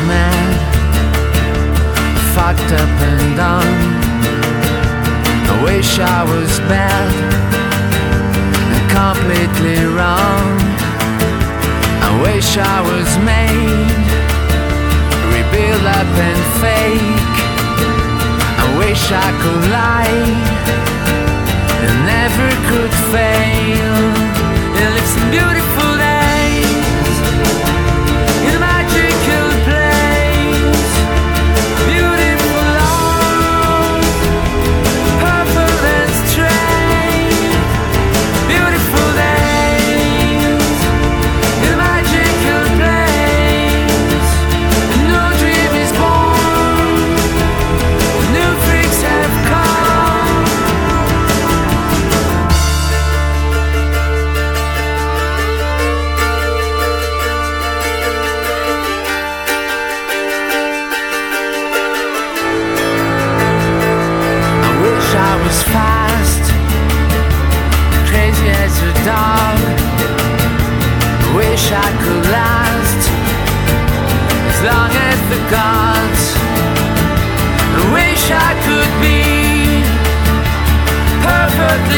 mad, fucked up and done. I wish I was bad and completely wrong. I wish I was made, rebuild up and fake. I wish I could lie and never could fail and live some beautiful days in a magical place. Beautiful love, purple and straight. Beautiful days in a magical place. A new dream is born, new freaks have come. I wish I was fast, crazy as a dog. I wish I could last as long as the gods. I wish I could be perfectly